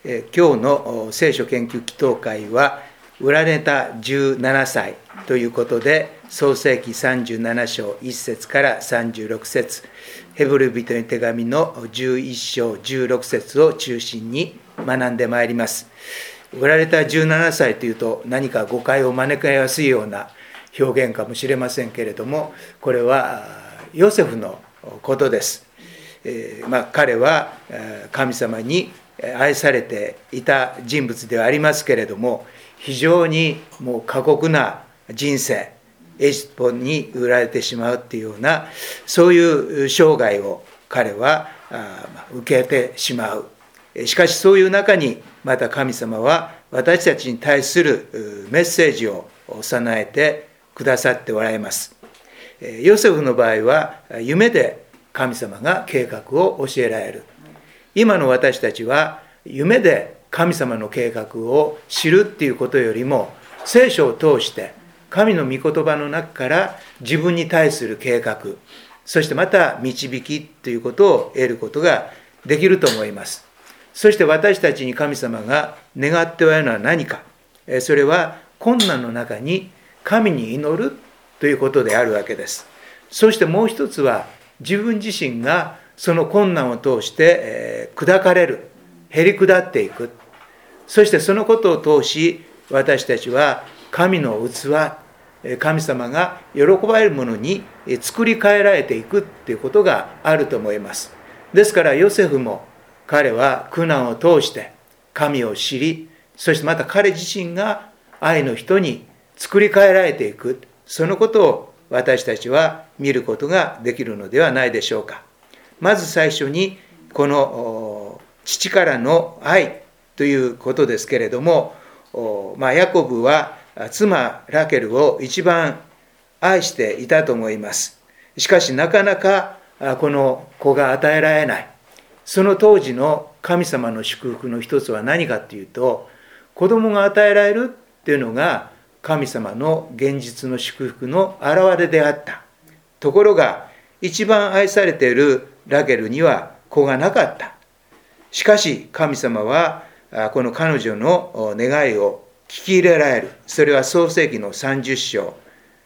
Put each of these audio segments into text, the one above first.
今日の聖書研究祈祷会は売られた17歳ということで、創世記37章1節から36節、ヘブル人の手紙の11章16節を中心に学んでまいります。売られた17歳というと何か誤解を招きやすいような表現かもしれませんけれども、これはヨセフのことです。彼は神様に愛されていた人物ではありますけれども、非常にもう過酷な人生、エジプトに売られてしまうっていうような、そういう生涯を彼は受けてしまう。しかしそういう中にまた神様は私たちに対するメッセージを備えてくださっておられます。ヨセフの場合は夢で神様が計画を教えられる。今の私たちは夢で神様の計画を知るっていうことよりも、聖書を通して神の御言葉の中から自分に対する計画、そしてまた導きということを得ることができると思います。そして私たちに神様が願っておられるのは何か、それは困難の中に神に祈るということであるわけです。そしてもう一つは、自分自身がその困難を通して砕かれる、へり下っていく。そしてそのことを通し、私たちは神の器、神様が喜ばれるものに作り変えられていくということがあると思います。ですからヨセフも、彼は苦難を通して神を知り、そしてまた彼自身が愛の人に作り変えられていく、そのことを私たちは見ることができるのではないでしょうか。まず最初にこの父からの愛ということですけれども、ヤコブは妻ラケルを一番愛していたと思います。しかしなかなかこの子が与えられない。その当時の神様の祝福の一つは何かというと、子供が与えられるっていうのが神様の現実の祝福の表れであった。ところが一番愛されているラケルには子がなかった。しかし神様はこの彼女の願いを聞き入れられる。それは創世記の30章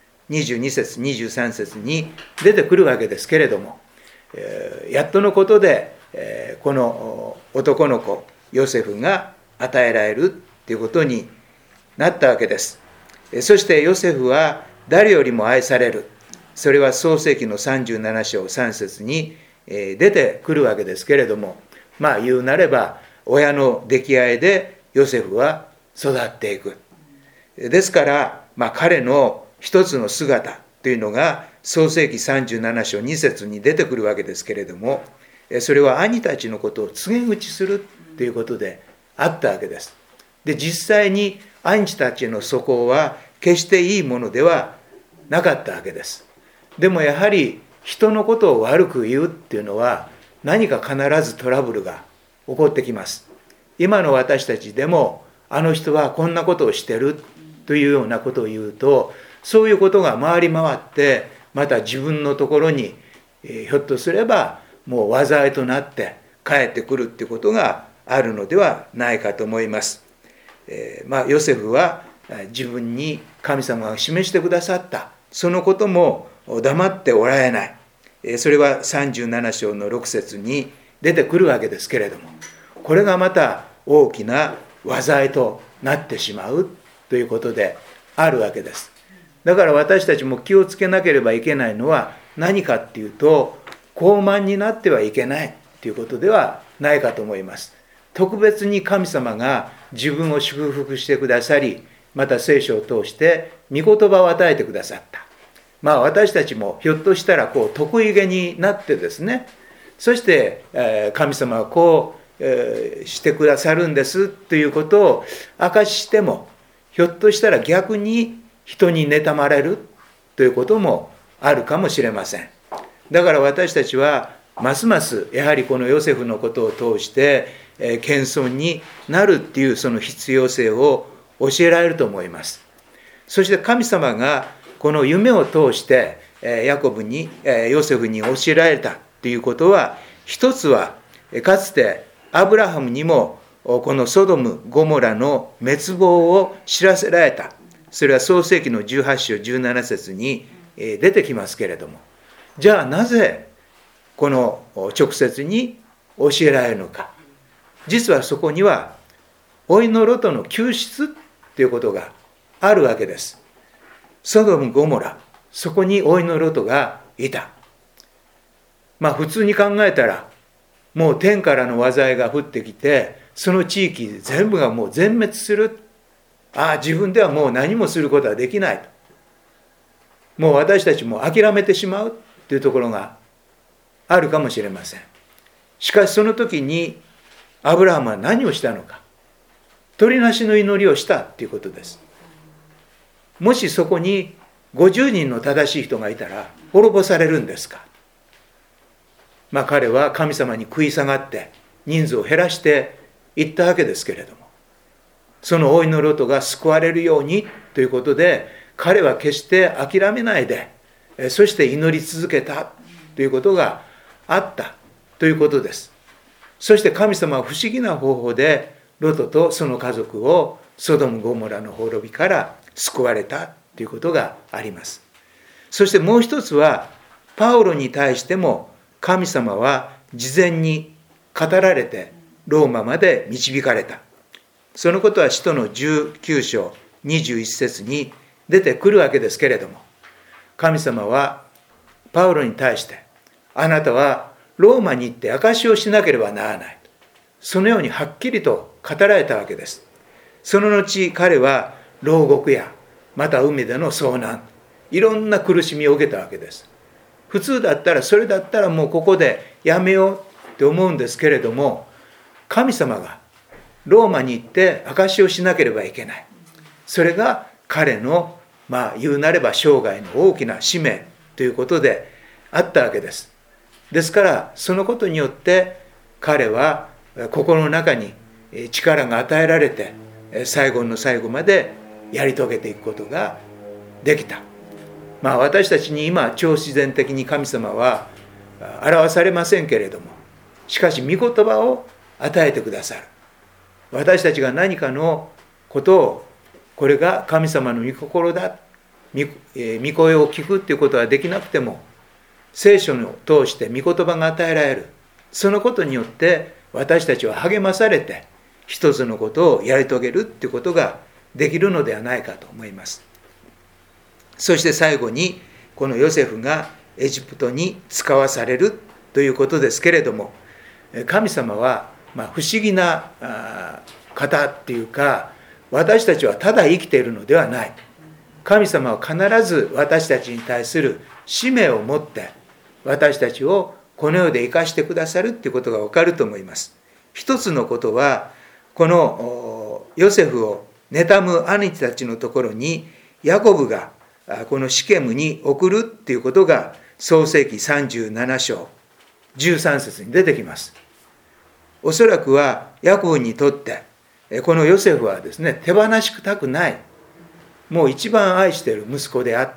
22節23節に出てくるわけですけれども、やっとのことでこの男の子ヨセフが与えられるということになったわけです。そしてヨセフは誰よりも愛される。それは創世記の37章3節に出てくるわけですけれども、言うなれば親の溺愛でヨセフは育っていく。ですから、彼の一つの姿というのが創世記37章2節に出てくるわけですけれども、それは兄たちのことを告げ口するということであったわけです。で、実際に兄たちの素行は決していいものではなかったわけです。でもやはり人のことを悪く言うっていうのは、何か必ずトラブルが起こってきます。今の私たちでも、あの人はこんなことをしてるというようなことを言うと、そういうことが回り回ってまた自分のところにひょっとすればもう災いとなって帰ってくるっていうことがあるのではないかと思います。ヨセフは自分に神様が示してくださったそのことも黙っておられない。それは37章の6節に出てくるわけですけれども、これがまた大きな災いとなってしまうということであるわけです。だから私たちも気をつけなければいけないのは何かっていうと、傲慢になってはいけないということではないかと思います。特別に神様が自分を祝福してくださり、また聖書を通して御言葉を与えてくださった。私たちもひょっとしたら得意げになってですね、そして神様はこうしてくださるんですということを証ししても、ひょっとしたら逆に人に妬まれるということもあるかもしれません。だから私たちはますますやはりこのヨセフのことを通して謙遜になるっていうその必要性を教えられると思います。そして神様がこの夢を通してヨセフに教えられたということは、一つはかつてアブラハムにもこのソドム・ゴモラの滅亡を知らせられた。それは創世記の18章17節に出てきますけれども、じゃあなぜこの直接に教えられるのか。実はそこには老いのロトの救出ということがあるわけです。ソドム・ゴモラ、そこに老いのロトがいた。普通に考えたらもう天からの災いが降ってきて、その地域全部がもう全滅する。自分ではもう何もすることはできないと。もう私たちも諦めてしまうというところがあるかもしれません。しかしその時にアブラハムは何をしたのか。取りなしの祈りをしたということです。もしそこに50人の正しい人がいたら滅ぼされるんですか。彼は神様に食い下がって人数を減らしていったわけですけれども、その老いのロトが救われるようにということで、彼は決して諦めないで、そして祈り続けたということがあったということです。そして神様は不思議な方法でロトとその家族をソドム・ゴモラの滅びから救われたということがあります。そしてもう一つは、パウロに対しても神様は事前に語られてローマまで導かれた。そのことは使徒の19章21節に出てくるわけですけれども、神様はパウロに対して、あなたはローマに行って証しをしなければならない。そのようにはっきりと語られたわけです。その後彼は牢獄やまた海での遭難、いろんな苦しみを受けたわけです。普通だったら、それだったらもうここでやめようって思うんですけれども、神様がローマに行って証しをしなければいけない。それが彼の言うなれば生涯の大きな使命ということであったわけです。ですからそのことによって彼は心の中に力が与えられて、最後の最後までやり遂げていくことができた。私たちに今超自然的に神様は表されませんけれども、しかし御言葉を与えてくださる。私たちが何かのことを、これが神様の御心だ、御声を聞くということはできなくても、聖書を通して御言葉が与えられる。そのことによって私たちは励まされて一つのことをやり遂げるということができるのではないかと思います。そして最後にこのヨセフがエジプトに使わされるということですけれども、神様は不思議な方っていうか、私たちはただ生きているのではない。神様は必ず私たちに対する使命を持って私たちをこの世で生かしてくださるということがわかると思います。一つのことは、このヨセフを妬む兄たちのところにヤコブがこのシケムに送るっていうことが創世記37章13節に出てきます。おそらくはヤコブにとってこのヨセフはですね、手放したくない、もう一番愛している息子であった。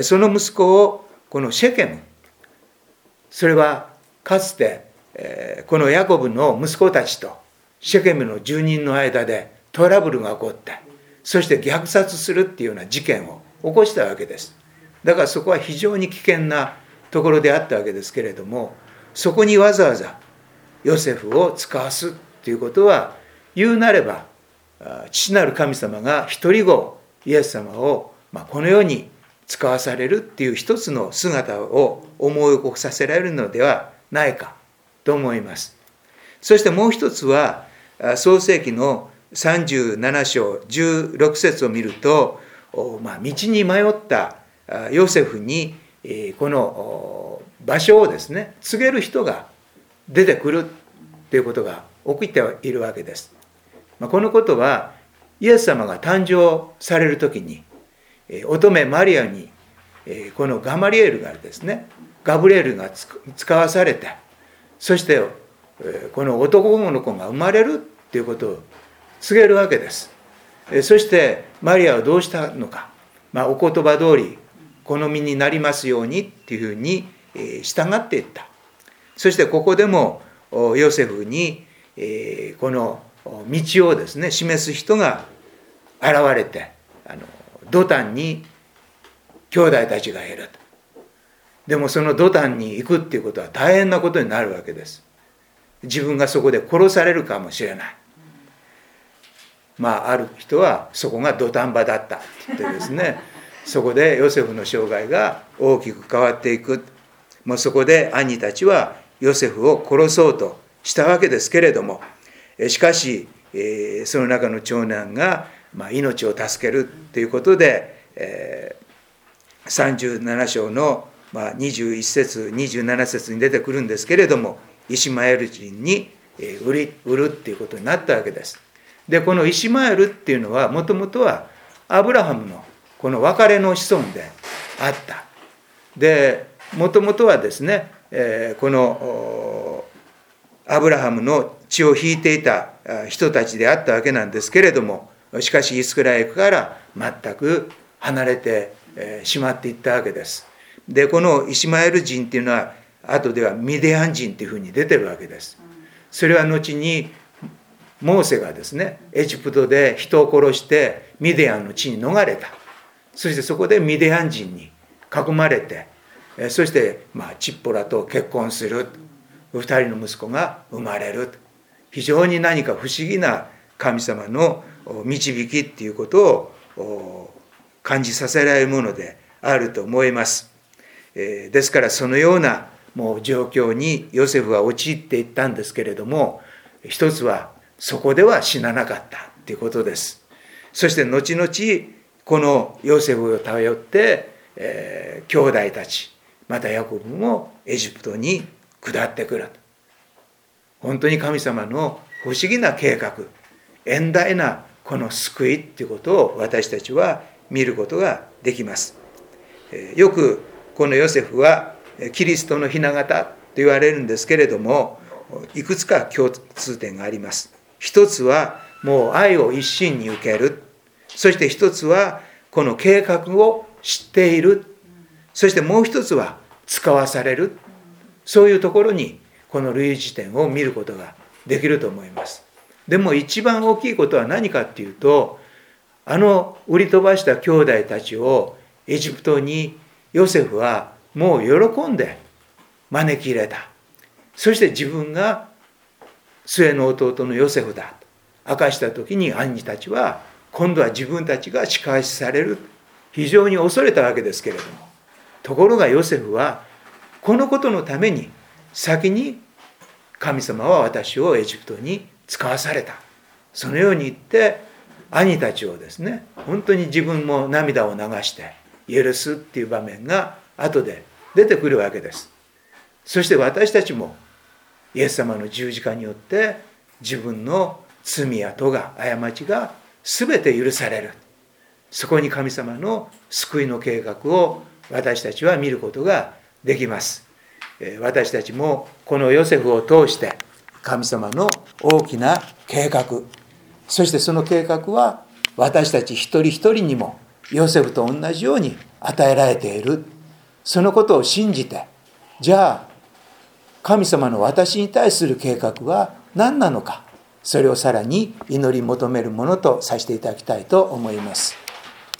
その息子をこのシェケム、それはかつてこのヤコブの息子たちとシェケムの住人の間でトラブルが起こって、そして虐殺するっていうような事件を起こしたわけです。だからそこは非常に危険なところであったわけですけれども、そこにわざわざヨセフを使わすということは、言うなれば父なる神様が一人子イエス様をこの世に使わされるっていう一つの姿を思い起こさせられるのではないかと思います。そしてもう一つは、創世記の37章16節を見ると、道に迷ったヨセフにこの場所をですね告げる人が出てくるということが起きているわけです。このことはイエス様が誕生されるときに乙女マリアにこのガマリエルがですね、ガブリエルが使わされて、そしてこの男の子が生まれるということを告げるわけです。そしてマリアはどうしたのか、お言葉通りこの身になりますようにっていうふうに従っていった。そしてここでもヨセフにこの道をですね示す人が現れて、ドタンに兄弟たちがいると。でもそのドタンに行くっていうことは大変なことになるわけです。自分がそこで殺されるかもしれない。ある人はそこがドタン場だったって言ってですね、そこでヨセフの生涯が大きく変わっていく。もうそこで兄たちはヨセフを殺そうとしたわけですけれども、しかしその中の長男が命を助けるということで、37章の21節27節に出てくるんですけれども、イシマエル人に売るっていうことになったわけです。でこのイシマエルっていうのはもともとはアブラハムのこの別れの子孫であった。でもともとはですね、このアブラハムの血を引いていた人たちであったわけなんですけれども、しかしイスラエルから全く離れてしまっていったわけです。でこのイシマエル人っていうのは後ではミディアン人っていうふうに出てるわけです。それは後にモーセがですねエジプトで人を殺してミディアンの地に逃れた。そしてそこでミディアン人に囲まれて、そしてチッポラと結婚する。2人の息子が生まれる。非常に何か不思議な神様の導きっていうことを感じさせられるものであると思います。ですからそのようなもう状況にヨセフは陥っていったんですけれども、一つはそこでは死ななかったということです。そして後々このヨセフを頼って、兄弟たちまたヤコブもエジプトに下ってくる。本当に神様の不思議な計画、遠大なこの救いということを私たちは見ることができます。よくこのヨセフはキリストの雛形と言われるんですけれども、いくつか共通点があります。一つはもう愛を一心に受ける。そして一つはこの計画を知っている。そしてもう一つは使わされる。そういうところにこの類似点を見ることができると思います。でも一番大きいことは何かっていうと、売り飛ばした兄弟たちをエジプトにヨセフはもう喜んで招き入れた。そして自分が末の弟のヨセフだと明かした時に、兄たちは今度は自分たちが仕返しされる、非常に恐れたわけですけれども、ところがヨセフはこのことのために先に神様は私をエジプトに使わされた。そのように言って兄たちをですね、本当に自分も涙を流して許すっていう場面が後で出てくるわけです。そして私たちもイエス様の十字架によって自分の罪や咎、過ちが全て許される。そこに神様の救いの計画を私たちは見ることができます。私たちもこのヨセフを通して神様の大きな計画、そしてその計画は私たち一人一人にもヨセフと同じように与えられている。そのことを信じて、じゃあ神様の私に対する計画は何なのか、それをさらに祈り求めるものとさせていただきたいと思います。